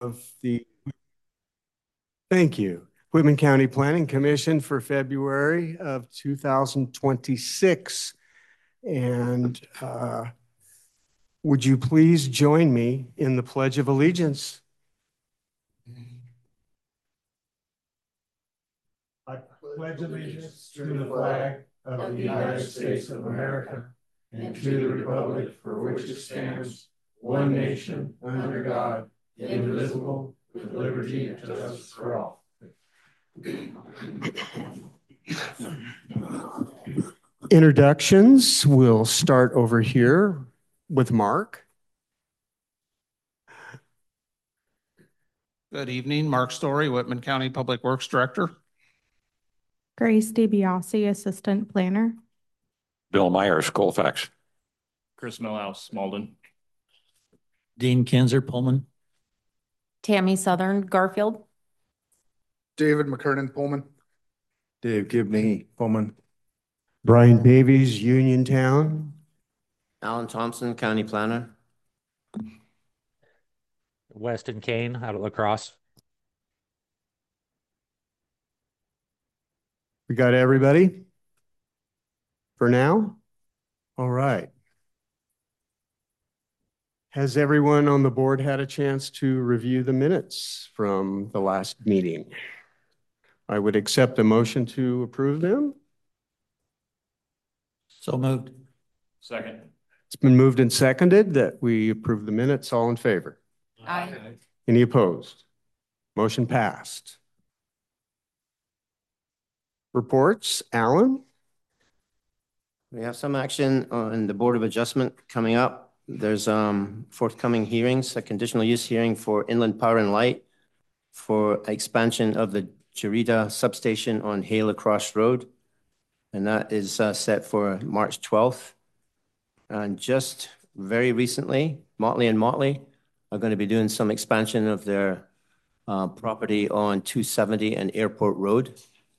of the, thank you, Whitman County Planning Commission for February of 2026. And would you please join me in the Pledge of Allegiance? I pledge allegiance to the flag of the United States of America and to the republic for which it stands, one nation, under God, indivisible, with liberty and justice for all. Introductions, we'll start over here with Mark. Good evening, Mark Story, Whitman County Public Works Director. Grace DiBiase, Assistant Planner. Bill Myers, Colfax. Chris Millhouse, Malden. Dean Kinzer, Pullman. Tammy Southern, Garfield. David McKernan, Pullman. Dave Gibney, Pullman. Brian Davies, Uniontown. Alan Thompson, County Planner. Weston Kane out of La Crosse. We got everybody for now? All right. Has everyone on the board had a chance to review the minutes from the last meeting? I would accept a motion to approve them. So moved. Second. It's been moved and seconded that we approve the minutes. All in favor? Aye. Any opposed? Motion passed. Reports, Alan? We have some action on the Board of Adjustment coming up. There's forthcoming hearings, a conditional use hearing for Inland Power and Light for expansion of the Jarita substation on Hale Cross Road. And that is set for March 12th. And just very recently, Motley and Motley are going to be doing some expansion of their property on 270 and Airport Road.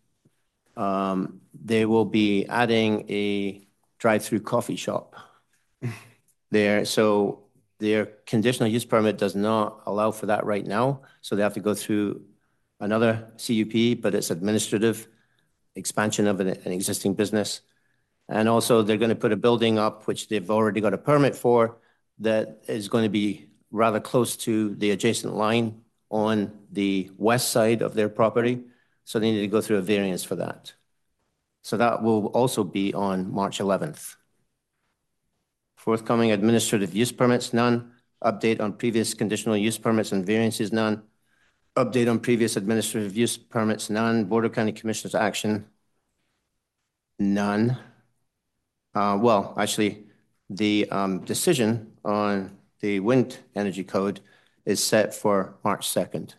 They will be adding a drive-through coffee shop there. So their conditional use permit does not allow for that right now. So they have to go through another CUP, but it's administrative expansion of an existing business. And also they're going to put a building up, which they've already got a permit for, that is going to be rather close to the adjacent line on the west side of their property. So they need to go through a variance for that. So that will also be on March 11th. Forthcoming administrative use permits, none. Update on previous conditional use permits and variances, none. Update on previous administrative use permits, none. Board of County Commissioners action, none. Well, actually, the decision on the wind energy code is set for March 2nd.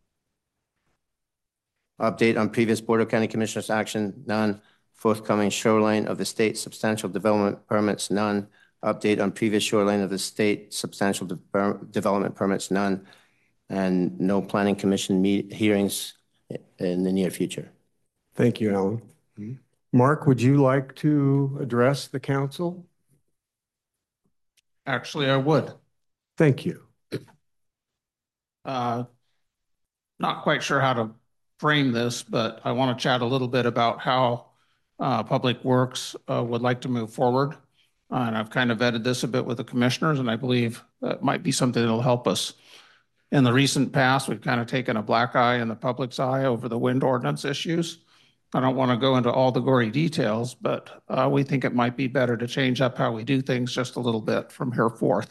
Update on previous Board of County Commissioners action, none. Forthcoming shoreline of the state substantial development permits, none. Update on previous shoreline of the state substantial development permits, none. And no planning commission hearings in the near future. Thank you, Alan. Mark, would you like to address the council? Actually, I would. Thank you. Not quite sure how to frame this, but I want to chat a little bit about how Public Works would like to move forward. And I've kind of vetted this a bit with the commissioners, and I believe that might be something that'll help us. In the recent past, we've kind of taken a black eye in the public's eye over the wind ordinance issues. I don't want to go into all the gory details, but we think it might be better to change up how we do things just a little bit from here forth.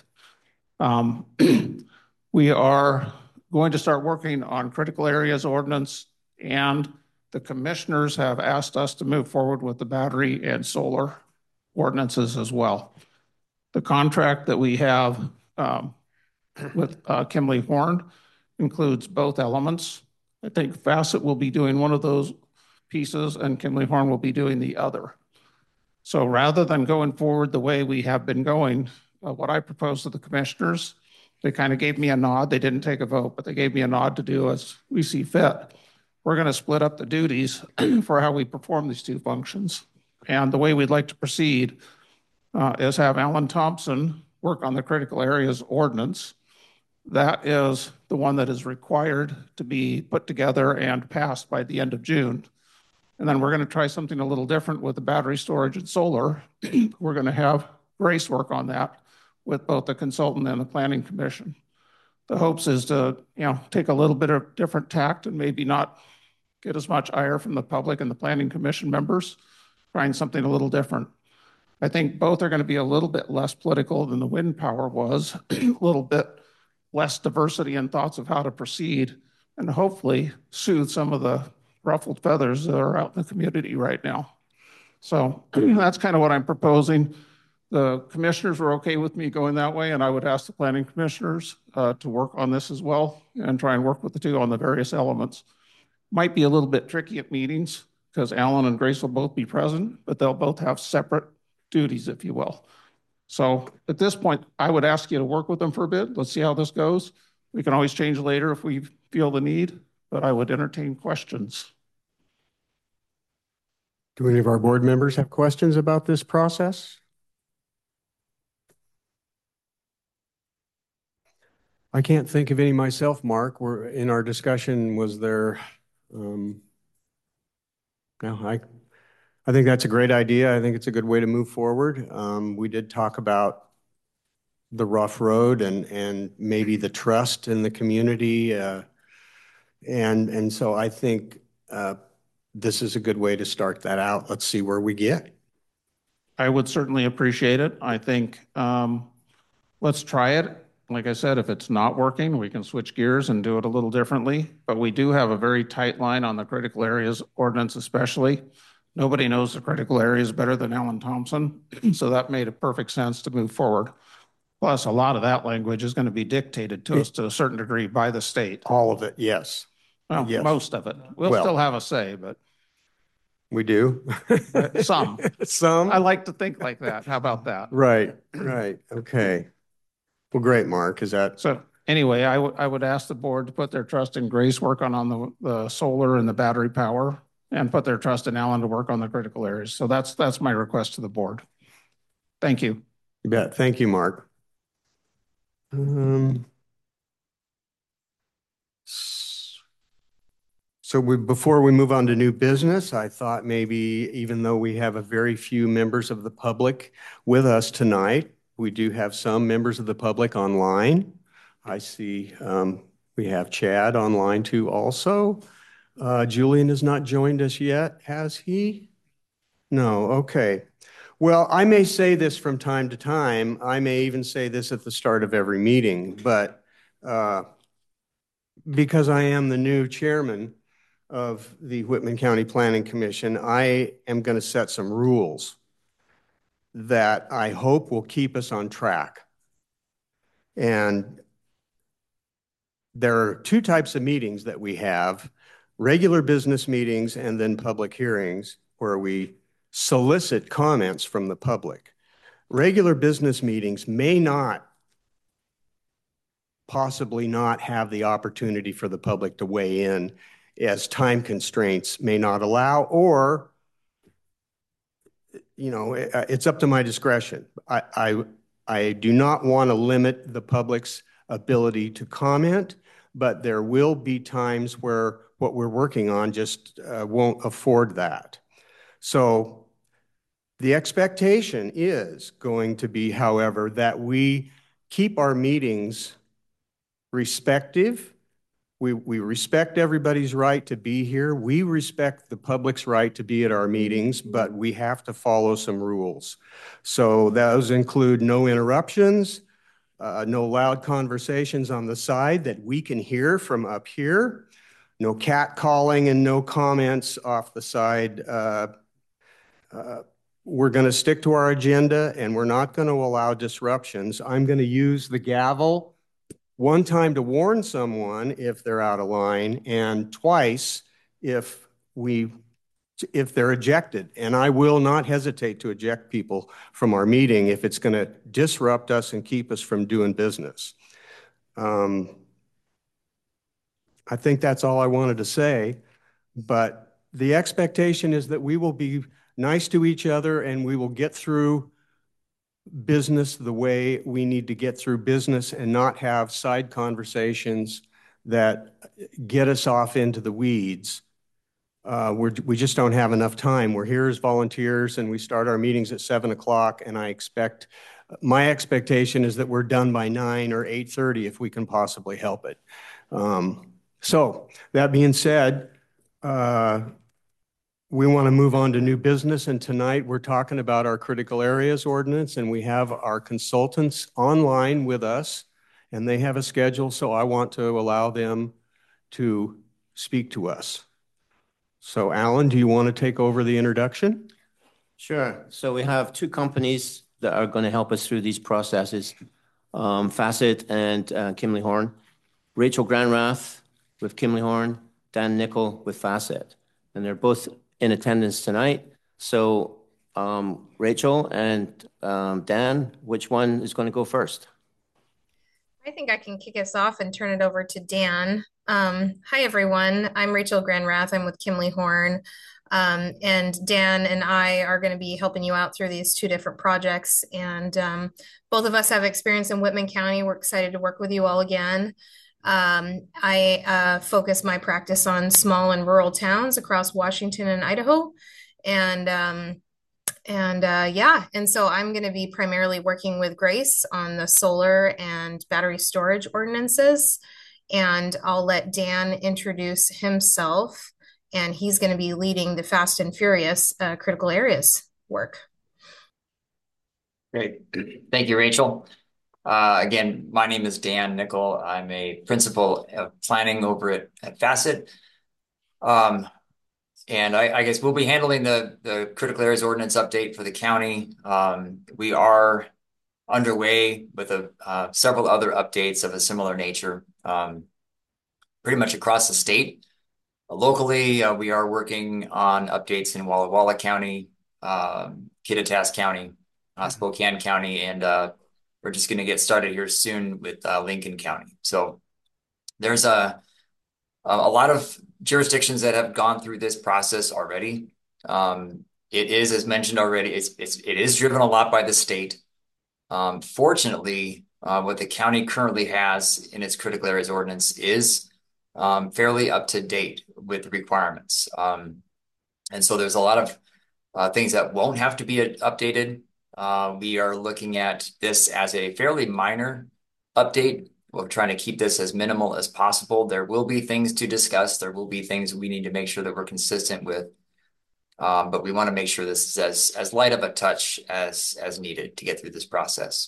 We are going to start working on critical areas ordinance, and the commissioners have asked us to move forward with the battery and solar ordinances as well. The contract that we have with Kimley Horn includes both elements. I think Facet will be doing one of those pieces and Kimley Horn will be doing the other. So rather than going forward the way we have been going, what I proposed to the commissioners, they kind of gave me a nod. They didn't take a vote, but they gave me a nod to do as we see fit. We're going to split up the duties for how we perform these two functions. And the way we'd like to proceed is have Alan Thompson work on the critical areas ordinance That is the one that is required to be put together and passed by the end of June. And then we're going to try something a little different with the battery storage and solar. We're going to have Grace work on that with both the consultant and the planning commission. The hopes is to, take a little bit of different tact and maybe not get as much ire from the public and the planning commission members, trying something a little different. I think both are going to be a little bit less political than the wind power was, a little bit less diversity in thoughts of how to proceed, and hopefully soothe some of the ruffled feathers that are out in the community right now. So that's kind of what I'm proposing. The commissioners were okay with me going that way, and I would ask the planning commissioners to work on this as well and try and work with the two on the various elements. Might be a little bit tricky at meetings because Alan and Grace will both be present, but they'll both have separate duties, if you will. So at this point, I would ask you to work with them for a bit. Let's see how this goes. We can always change later if we feel the need, but I would entertain questions. Do any of our board members have questions about this process? I can't think of any myself, Mark. We're in our discussion. Was there? No, I think that's a great idea. I think it's a good way to move forward. We did talk about the rough road and maybe the trust in the community, and so I think this is a good way to start that out. Let's see where we get. I would certainly appreciate it. I think let's try it. Like I said, if it's not working, we can switch gears and do it a little differently. But we do have a very tight line on the critical areas ordinance, especially. Nobody knows the critical areas better than Alan Thompson. So that made a perfect sense to move forward. Plus, a lot of that language is going to be dictated to us to a certain degree by the state. All of it, yes. Well, yes. Most of it. We'll still have a say, but. We do? Some. Some? I like to think like that. How about that? Right. Okay. Well, great, Mark. Is that? So anyway, I would ask the board to put their trust in Grace, work on the solar and the battery power, and put their trust in Alan to work on the critical areas. So that's my request to the board. Thank you. You bet. Thank you, Mark. So before we move on to new business, I thought maybe even though we have a very few members of the public with us tonight, we do have some members of the public online. I see we have Chad online too also. Julian has not joined us yet, has he? No, okay. Well, I may say this from time to time. I may even say this at the start of every meeting, but because I am the new chairman of the Whitman County Planning Commission, I am going to set some rules that I hope will keep us on track. And there are two types of meetings that we have: regular business meetings and then public hearings where we solicit comments from the public. Regular business meetings may possibly not have the opportunity for the public to weigh in, as time constraints may not allow, or it's up to my discretion. I do not want to limit the public's ability to comment, but there will be times where what we're working on just won't afford that. So the expectation is going to be, however, that we keep our meetings respective. We respect everybody's right to be here. We respect the public's right to be at our meetings, but we have to follow some rules. So those include no interruptions, no loud conversations on the side that we can hear from up here, no cat calling, and no comments off the side. We're going to stick to our agenda, and we're not going to allow disruptions. I'm going to use the gavel one time to warn someone if they're out of line, and twice if they're ejected. And I will not hesitate to eject people from our meeting if it's going to disrupt us and keep us from doing business. I think that's all I wanted to say, but the expectation is that we will be nice to each other and we will get through business the way we need to get through business and not have side conversations that get us off into the weeds. We just don't have enough time. We're here as volunteers and we start our meetings at 7 o'clock, and my expectation is that we're done by 9 or 8:30 if we can possibly help it. So that being said, we want to move on to new business, and tonight we're talking about our critical areas ordinance, and we have our consultants online with us, and they have a schedule, so I want to allow them to speak to us. So Alan, do you want to take over the introduction? Sure. So we have two companies that are going to help us through these processes, Facet and Kimley Horn. Rachel Granrath with Kimley Horn, Dan Nickel with Facet. And they're both in attendance tonight. So Rachel and Dan, which one is going to go first? I think I can kick us off and turn it over to Dan. Hi, everyone. I'm Rachel Granrath. I'm with Kimley Horn. And Dan and I are going to be helping you out through these two different projects. And both of us have experience in Whitman County. We're excited to work with you all again. I focus my practice on small and rural towns across Washington and Idaho. And so I'm going to be primarily working with Grace on the solar and battery storage ordinances. And I'll let Dan introduce himself, and he's going to be leading the Fast and Furious critical areas work. Great. Thank you, Rachel. Again, my name is Dan Nickel. I'm a principal of planning over at Facet. And I guess we'll be handling the critical areas ordinance update for the county. We are underway with several other updates of a similar nature, pretty much across the state. Locally, we are working on updates in Walla Walla County, Kittitas County, Spokane County, and we're just going to get started here soon with Lincoln County. So there's a lot of jurisdictions that have gone through this process already. It is, as mentioned already, it is driven a lot by the state. Fortunately, what the county currently has in its critical areas ordinance is fairly up to date with the requirements. And so there's a lot of things that won't have to be updated. We are looking at this as a fairly minor update. We're trying to keep this as minimal as possible. There will be things to discuss. There will be things we need to make sure that we're consistent with. But we want to make sure this is as light of a touch as needed to get through this process.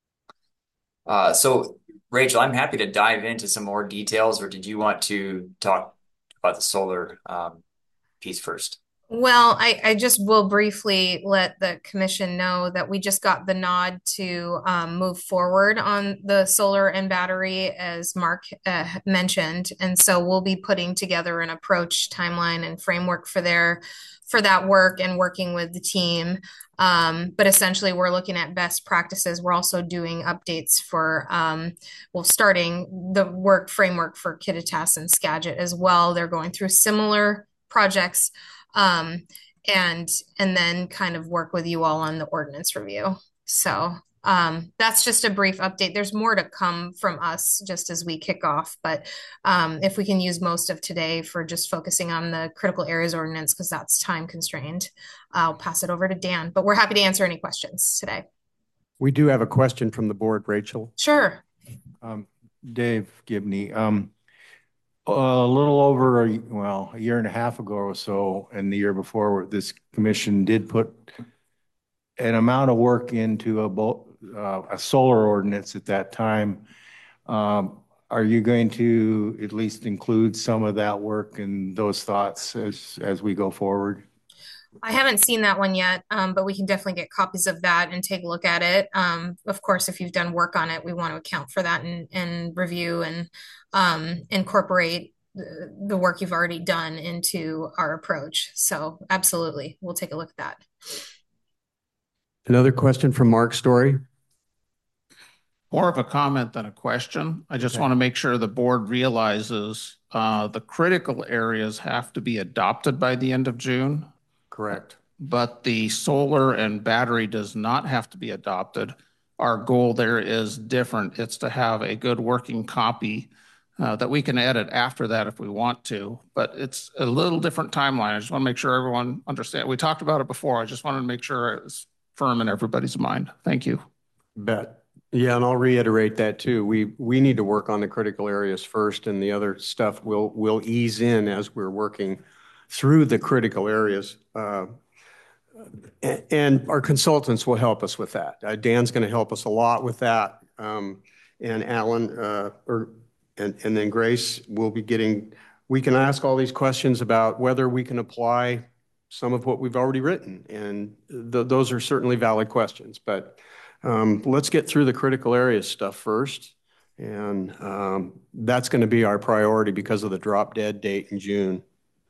So, Rachel, I'm happy to dive into some more details, or did you want to talk about the solar piece first? Well, I just will briefly let the commission know that we just got the nod to move forward on the solar and battery, as Mark mentioned. And so we'll be putting together an approach, timeline, and framework for that work and working with the team. But essentially, we're looking at best practices. We're also doing updates for, starting the work framework for Kittitas and Skagit as well. They're going through similar projects. And then kind of work with you all on the ordinance review. So that's just a brief update. There's more to come from us just as we kick off, but if we can use most of today for just focusing on the critical areas ordinance, because that's time constrained, I'll pass it over to Dan, but we're happy to answer any questions today. We do have a question from the board, Rachel. Sure. Dave Gibney. A little over a year and a half ago or so, and the year before, this commission did put an amount of work into a solar ordinance at that time. Are you going to at least include some of that work and those thoughts as we go forward? I haven't seen that one yet, but we can definitely get copies of that and take a look at it. Of course, if you've done work on it, we want to account for that and review and incorporate the work you've already done into our approach. So absolutely, we'll take a look at that. Another question from Mark Story. More of a comment than a question. I just want to make sure the board realizes the critical areas have to be adopted by the end of June. Correct. but the solar and battery does not have to be adopted. Our goal there is different. It's to have a good working copy that we can edit after that if we want to, but it's a little different timeline. I just want to make sure everyone understands. We talked about it before. I just wanted to make sure it's firm in everybody's mind. Thank you. Bet. Yeah, and I'll reiterate that too. We need to work on the critical areas first, and the other stuff will ease in as we're working through the critical areas. And our consultants will help us with that. Dan's going to help us a lot with that. And Alan, and then Grace will be getting, we can ask all these questions about whether we can apply some of what we've already written. And those are certainly valid questions, but let's get through the critical areas stuff first. And that's going to be our priority because of the drop dead date in June.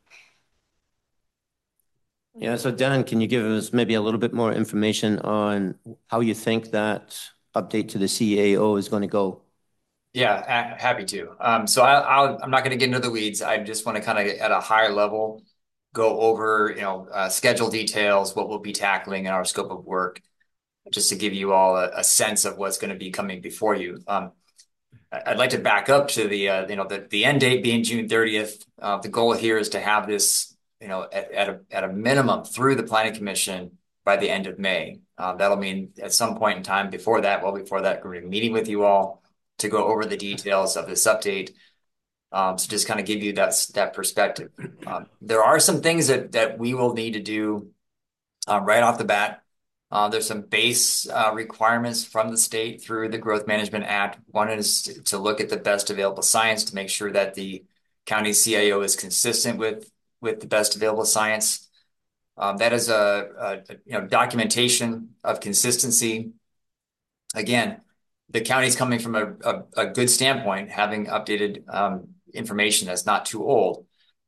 Yeah, so Dan, can you give us maybe a little bit more information on how you think that update to the CAO is going to go? Yeah, happy to. So I'm not going to get into the weeds. I just want to kind of at a higher level go over, schedule details, what we'll be tackling in our scope of work, just to give you all a sense of what's going to be coming before you. I'd like to back up to the end date being June 30th. The goal here is to have this, at a minimum through the Planning Commission by the end of May. That'll mean at some point in time before that, we're going to be meeting with you all to go over the details of this update. So just kind of give you that perspective. There are some things that we will need to do right off the bat. There's some base requirements from the state through the Growth Management Act. One is to look at the best available science to make sure that the county CAO is consistent with the best available science. That is a documentation of consistency. Again, the county's coming from a good standpoint, having updated information that's not too old.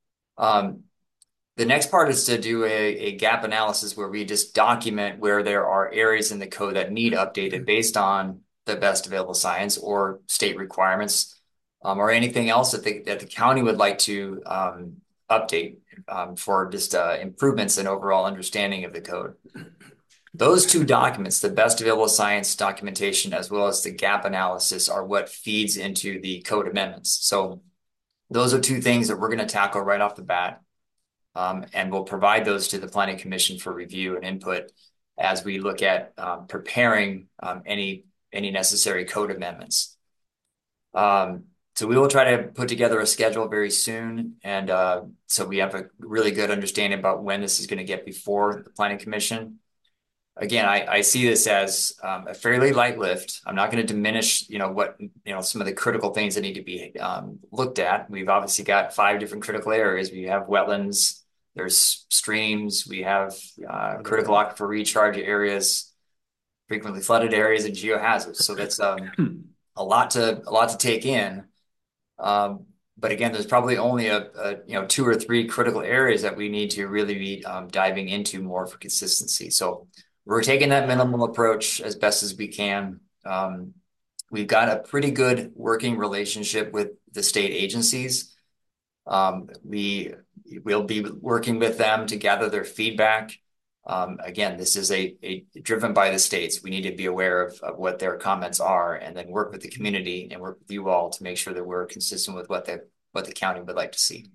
The next part is to do a gap analysis where we just document where there are areas in the code that need updated based on the best available science or state requirements, or anything else that the county would like to update for just improvements in overall understanding of the code. Those two documents, the best available science documentation as well as the gap analysis, are what feeds into the code amendments. So those are two things that we're going to tackle right off the bat. And we'll provide those to the Planning Commission for review and input as we look at preparing any necessary code amendments. So we will try to put together a schedule very soon. And so we have a really good understanding about when this is going to get before the Planning Commission. Again, I see this as a fairly light lift. I'm not going to diminish, some of the critical things that need to be looked at. We've obviously got 5 different critical areas. We have wetlands, there's streams, we have critical aquifer recharge areas, frequently flooded areas, and geohazards. So that's a lot to take in. But again, there's probably only 2 or 3 critical areas that we need to really be diving into more for consistency. So we're taking that minimal approach as best as we can. We've got a pretty good working relationship with the state agencies. We will be working with them to gather their feedback. Again, this is driven by the states. We need to be aware of what their comments are and then work with the community and work with you all to make sure that we're consistent with what the county would like to see.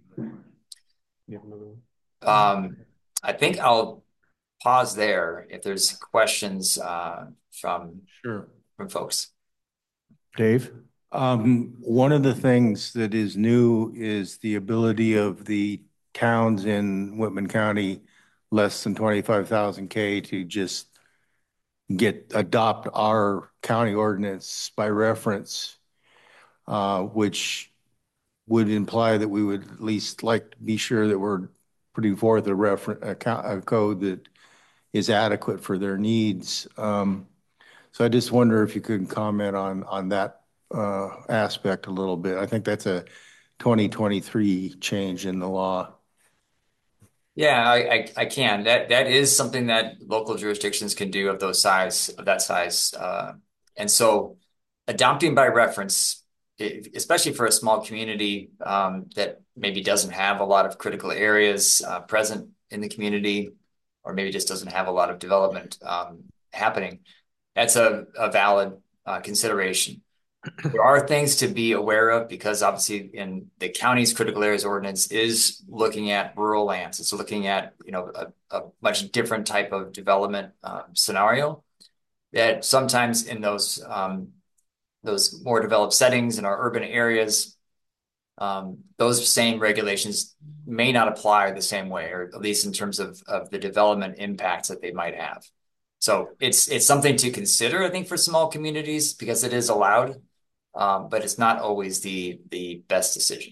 I think I'll pause there if there's questions from folks. Dave? One of the things that is new is the ability of the towns in Whitman County less than 25,000 K to just adopt our county ordinance by reference, which would imply that we would at least like to be sure that we're putting forth a code that is adequate for their needs. So I just wonder if you could comment on that aspect a little bit. I think that's a 2023 change in the law. Yeah, I can. That is something that local jurisdictions can do of that size. And so adopting by reference, especially for a small community that maybe doesn't have a lot of critical areas present in the community, or maybe just doesn't have a lot of development happening, that's a valid consideration. There are things to be aware of because obviously in the county's critical areas ordinance is looking at rural lands. It's looking at, a much different type of development scenario that sometimes in those more developed settings in our urban areas, those same regulations may not apply the same way, or at least in terms of the development impacts that they might have. So it's something to consider, I think, for small communities because it is allowed, but it's not always the best decision.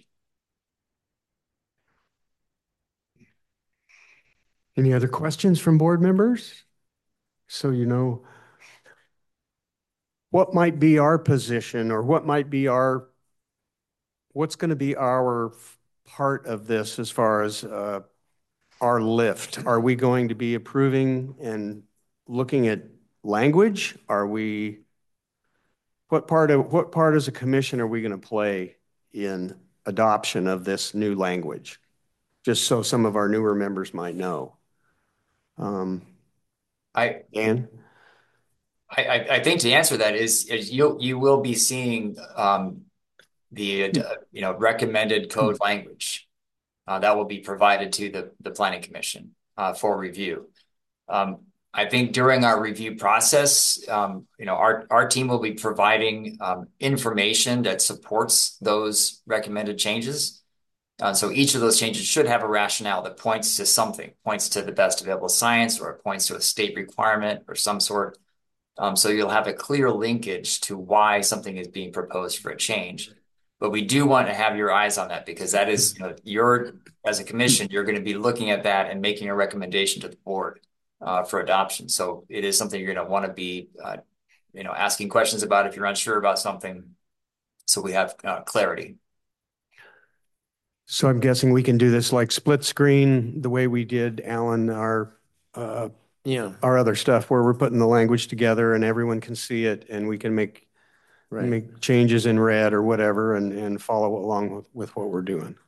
Any other questions from board members? So what might be our position, or what's going to be our part of this as far as our lift? Are we going to be approving and looking at language? What part as a commission are we going to play in adoption of this new language? Just so some of our newer members might know. Dan? I think to answer that is you will be seeing the recommended code language that will be provided to the Planning Commission for review. I think during our review process, our team will be providing information that supports those recommended changes. So each of those changes should have a rationale that points to something, points to the best available science, or it points to a state requirement or some sort. So you'll have a clear linkage to why something is being proposed for a change. But we do want to have your eyes on that because that is, as a commission, you're going to be looking at that and making a recommendation to the board for adoption. So it is something you're going to want to be, asking questions about if you're unsure about something. So we have clarity. So I'm guessing we can do this like split screen the way we did, Alan, our other stuff where we're putting the language together and everyone can see it and we can make changes in red or whatever and follow along with what we're doing.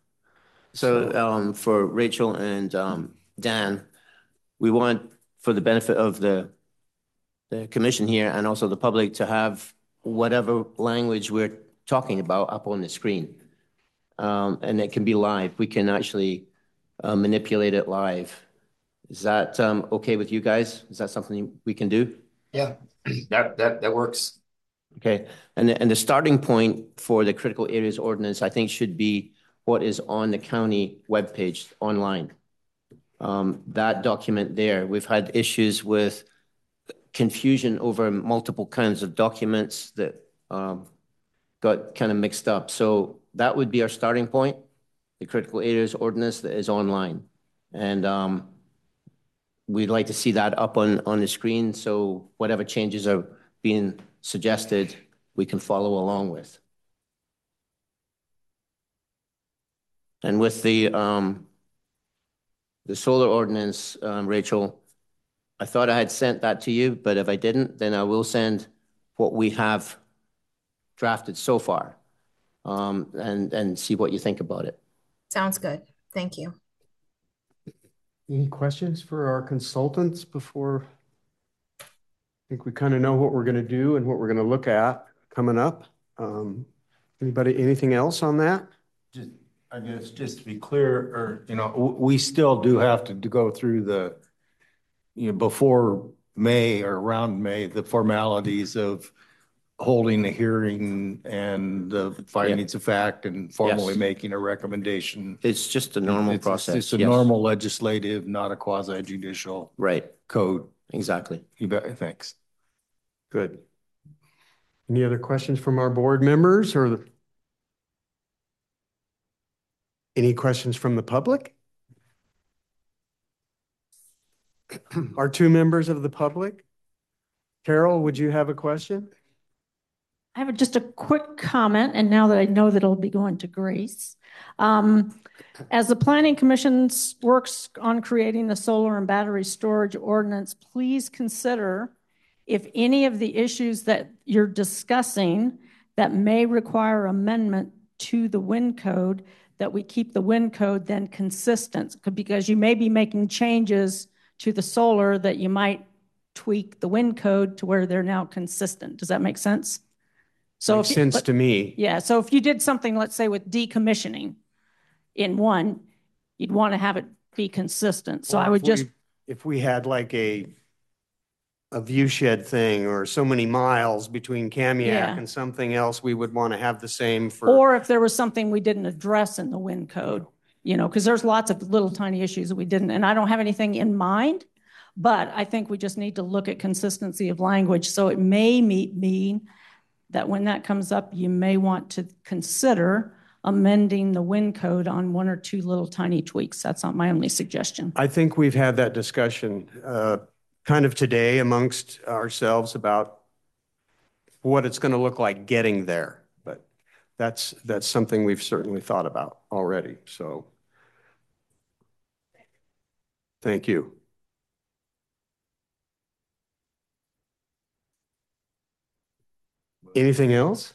So for Rachel and Dan, we want, for the benefit of the commission here and also the public, to have whatever language we're talking about up on the screen. And it can be live. We can actually manipulate it live. Is that okay with you guys? Is that something we can do? Yeah, that works. Okay. And the starting point for the critical areas ordinance, I think, should be what is on the county webpage online. That document there, we've had issues with confusion over multiple kinds of documents that got kind of mixed up. So that would be our starting point, the critical areas ordinance that is online. And we'd like to see that up on the screen. So whatever changes are being suggested, we can follow along with. And with the solar ordinance, Rachel, I thought I had sent that to you, but if I didn't, then I will send what we have drafted so far. And see what you think about it. Sounds good. Thank you. Any questions for our consultants before? I think we kind of know what we're going to do and what we're going to look at coming up. Anything else on that? I guess just to be clear, we still do have to go through before May or around May, the formalities of holding a hearing and the findings of fact and formally making a recommendation. It's just a normal process. It's a normal legislative, not a quasi-judicial code. Exactly. You bet. Thanks. Good. Any other questions from our board members or any questions from the public? Our two members of the public. Carol, would you have a question? I have just a quick comment, and now that I know that it'll be going to Grace. As the Planning Commission works on creating the solar and battery storage ordinance, please consider if any of the issues that you're discussing that may require amendment to the wind code, that we keep the wind code then consistent, because you may be making changes to the solar that you might tweak the wind code to where they're now consistent. Does that make sense? So Makes sense to me. Yeah. So if you did something, let's say with decommissioning in one, you'd want to have it be consistent. So I would just, If we had like a view shed thing or so many miles between Kamiak Yeah. and something else, we would want to have the same for. or if there was something we didn't address in the wind code, because there's lots of little tiny issues that we didn't, and I don't have anything in mind, but I think we just need to look at consistency of language. So it may mean that when that comes up, you may want to consider amending the wind code on one or two little tiny tweaks. That's not my only suggestion. I think we've had that discussion kind of today amongst ourselves about what it's going to look like getting there. But that's something we've certainly thought about already. So thank you. Anything else?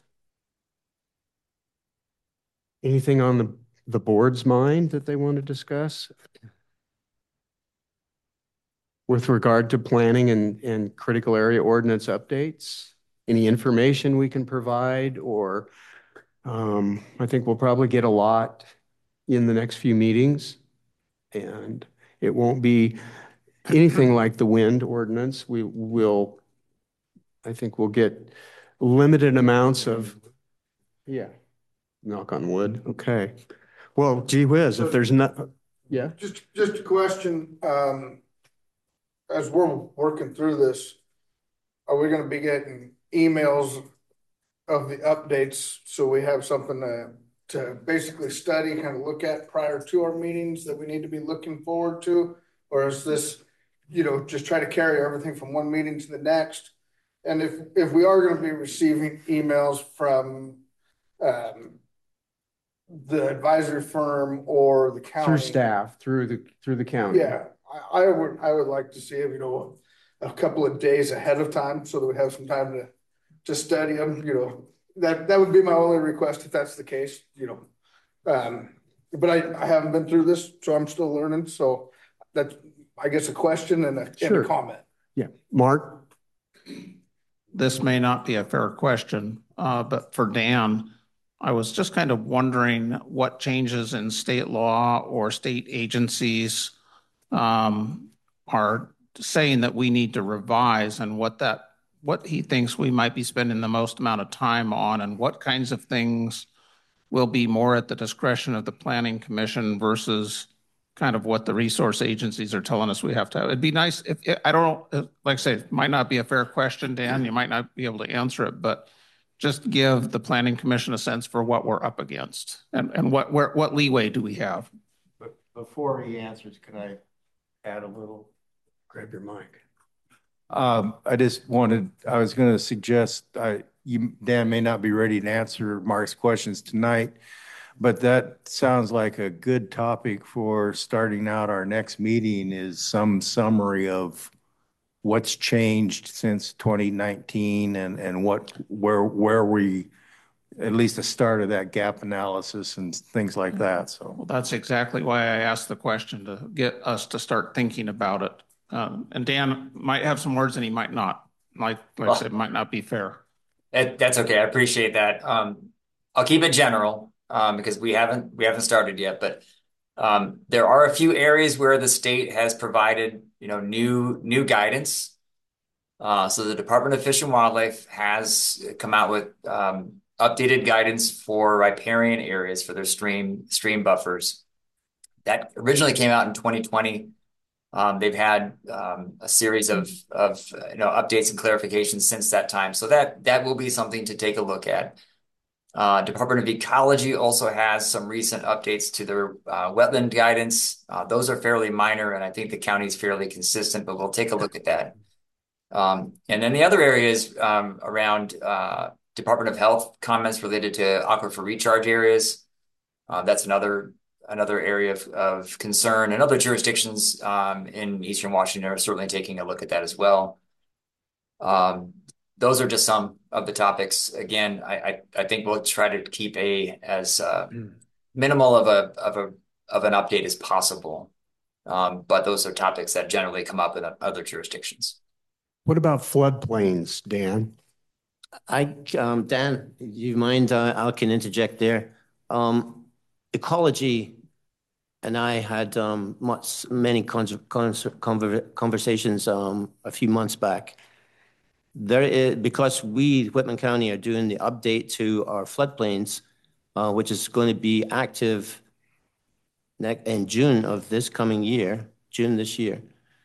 Anything on the board's mind that they want to discuss with regard to planning and critical area ordinance updates? Any information we can provide, or I think we'll probably get a lot in the next few meetings, and it won't be anything like the wind ordinance. I think we'll get limited amounts of, yeah. Knock on wood. Okay. Well, gee whiz, if there's not, yeah. Just a question. As we're working through this, are we going to be getting emails of the updates so we have something to basically study, kind of look at prior to our meetings that we need to be looking forward to? Or is this, just try to carry everything from one meeting to the next? And if we are going to be receiving emails from the advisory firm or the county Through staff, through the county. Yeah, I would like to see them, a couple of days ahead of time so that we have some time to study them. That would be my only request if that's the case. But I haven't been through this, so I'm still learning. So that's, I guess, a question and a comment. Yeah, Mark. This may not be a fair question, but for Dan, I was just kind of wondering what changes in state law or state agencies are saying that we need to revise, and what he thinks we might be spending the most amount of time on, and what kinds of things will be more at the discretion of the Planning Commission versus kind of what the resource agencies are telling us we have to have. It'd be nice if, I don't know, like I say, it might not be a fair question, Dan, you might not be able to answer it, but just give the Planning Commission a sense for what we're up against and what leeway do we have. But before he answers, can I add a little? Grab your mic. I was going to suggest, Dan may not be ready to answer Mark's questions tonight, but that sounds like a good topic for starting out our next meeting, is some summary of what's changed since 2019 and where we, at least the start of that gap analysis and things like that. So well, that's exactly why I asked the question, to get us to start thinking about it. And Dan might have some words and he might not. Like I said, might not be fair. That's okay. I appreciate that. I'll keep it general because we haven't started yet, but there are a few areas where the state has provided new guidance. So the Department of Fish and Wildlife has come out with updated guidance for riparian areas for their stream buffers. That originally came out in 2020. They've had a series of updates and clarifications since that time. So that will be something to take a look at. Department of Ecology also has some recent updates to their wetland guidance. Those are fairly minor, and I think the county is fairly consistent, but we'll take a look at that. And then the other areas around Department of Health comments related to aquifer recharge areas. That's another area of concern, and other jurisdictions in Eastern Washington are certainly taking a look at that as well. Those are just some of the topics. Again, I think we'll try to keep as minimal of an update as possible. But those are topics that generally come up in other jurisdictions. What about floodplains, Dan? Dan, do you mind, I can interject there. Ecology and I had many conversations a few months back. Because we, Whitman County, are doing the update to our floodplains, which is going to be active in June of this coming year, June this year.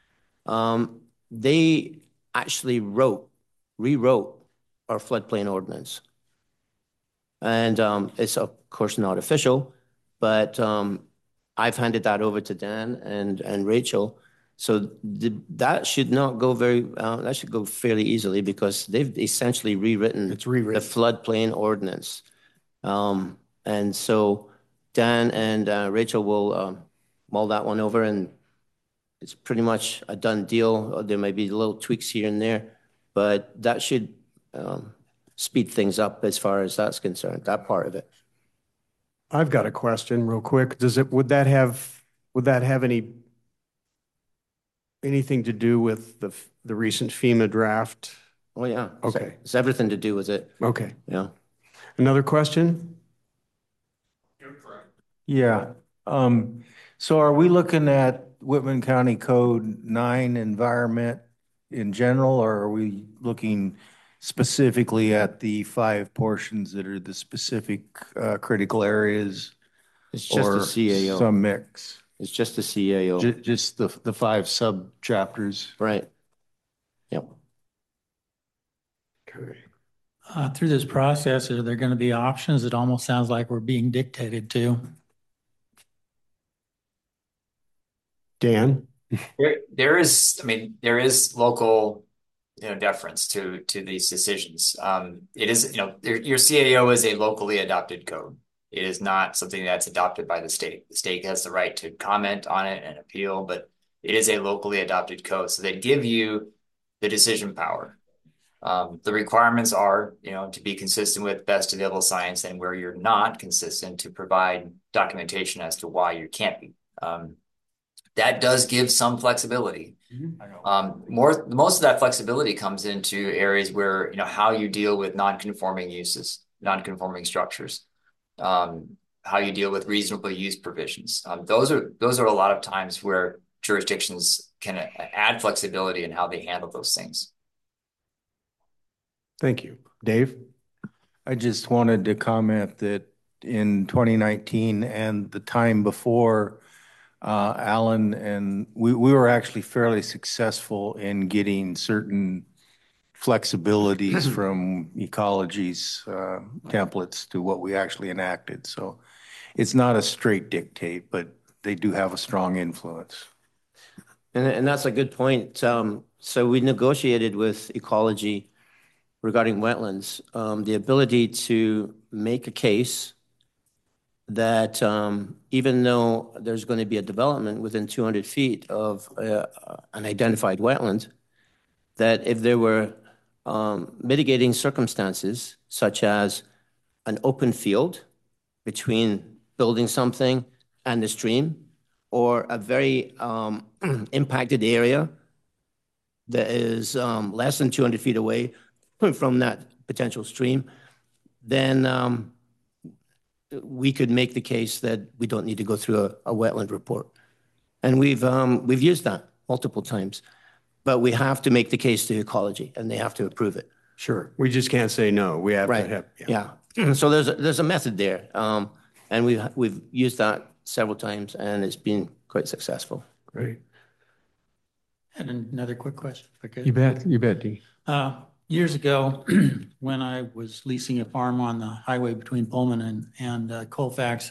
They actually rewrote our floodplain ordinance. And it's of course not official, but I've handed that over to Dan and Rachel. So that should not go that should go fairly easily because they've essentially rewritten the floodplain ordinance. And so Dan and Rachel will mull that one over, and it's pretty much a done deal. There may be little tweaks here and there, but that should speed things up as far as that's concerned, that part of it. I've got a question real quick. Would that have anything to do with the recent FEMA draft? Oh yeah. Okay. It's everything to do with it. Okay. Yeah. Another question? Yeah. So are we looking at Whitman County Code 9 environment in general, or are we looking specifically at the 5 portions that are the specific critical areas? It's just the CAO. Some mix. It's just the CAO. Just the 5 sub chapters. Right. Yep. Okay. Through this process, are there going to be options? It almost sounds like we're being dictated to. Dan? There is local, deference to these decisions. It is, your CAO is a locally adopted code. It is not something that's adopted by the state. The state has the right to comment on it and appeal, but it is a locally adopted code. So they give you the decision power. The requirements are, to be consistent with best available science, and where you're not consistent, to provide documentation as to why you can't be. That does give some flexibility. Most of that flexibility comes into areas where, how you deal with non-conforming uses, non-conforming structures, how you deal with reasonable use provisions. Those are a lot of times where jurisdictions can add flexibility in how they handle those things. Thank you. Dave? I just wanted to comment that in 2019 and the time before, Alan and we were actually fairly successful in getting certain flexibilities from Ecology's templates to what we actually enacted. So it's not a straight dictate, but they do have a strong influence. And that's a good point. So we negotiated with Ecology regarding wetlands, the ability to make a case that even though there's going to be a development within 200 feet of an identified wetland, that if there were mitigating circumstances, such as an open field between building something and the stream, or a very impacted area that is less than 200 feet away from that potential stream, then we could make the case that we don't need to go through a wetland report. And we've used that multiple times, but we have to make the case to Ecology and they have to approve it. Sure. We just can't say no. We have to have. Yeah. So there's a method there. And we've used that several times and it's been quite successful. Great. And another quick question, if I could. You bet, Dee. Years ago, when I was leasing a farm on the highway between Pullman and Colfax,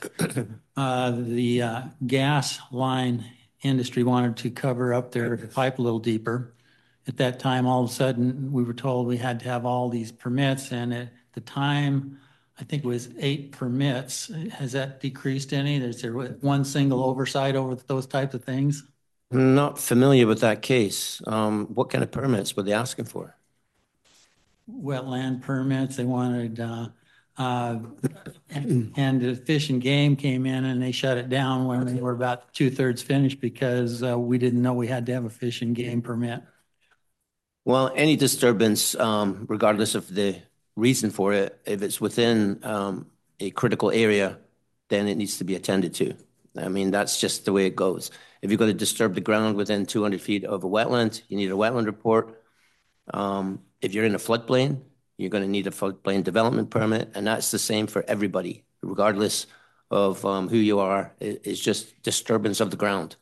the gas line industry wanted to cover up their pipe a little deeper. At that time, all of a sudden, we were told we had to have all these permits, and at the time, I think it was 8 permits. Has that decreased any? Is there one single oversight over those types of things? I'm not familiar with that case. What kind of permits were they asking for? Wetland permits. They wanted And the Fish and Game came in and they shut it down when we were about 2/3 finished because we didn't know we had to have a Fish and Game permit. Well, any disturbance, regardless of the reason for it, if it's within a critical area, then it needs to be attended to. I mean, that's just the way it goes. If you're going to disturb the ground within 200 feet of a wetland, you need a wetland report. If you're in a floodplain, you're going to need a floodplain development permit, and that's the same for everybody, regardless of who you are. It's just disturbance of the ground.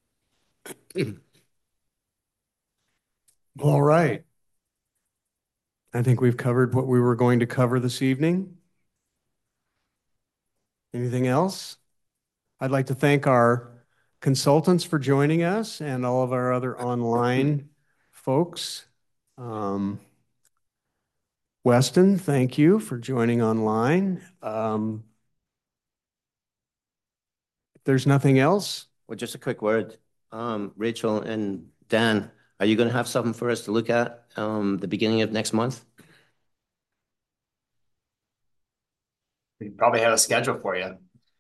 All right. I think we've covered what we were going to cover this evening. Anything else? I'd like to thank our consultants for joining us and all of our other online folks. Weston, thank you for joining online. If there's nothing else. Well, just a quick word. Rachel and Dan, are you going to have something for us to look at the beginning of next month? We probably have a schedule for you.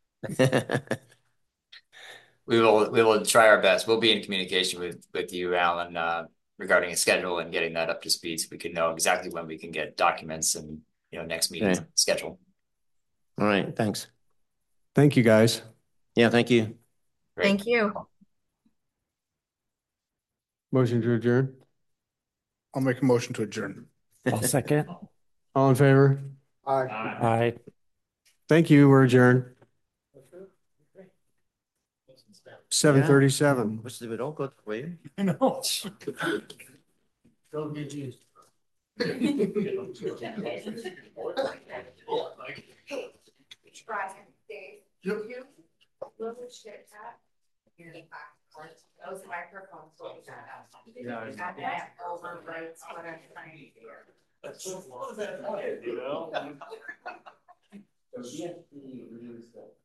We will try our best. We'll be in communication with you, Alan, regarding a schedule and getting that up to speed so we can know exactly when we can get documents and next meeting schedule. All right, thanks. Thank you, guys. Yeah, thank you. Great. Thank you. Motion to adjourn. I'll make a motion to adjourn. I'll second. All in favor? Aye. Aye. Thank you. We're adjourned. 7:37. Wish they would all go that way. I know. Don't get used. Those microphones. Overwrites what I'm trying to hear. What was that? You know?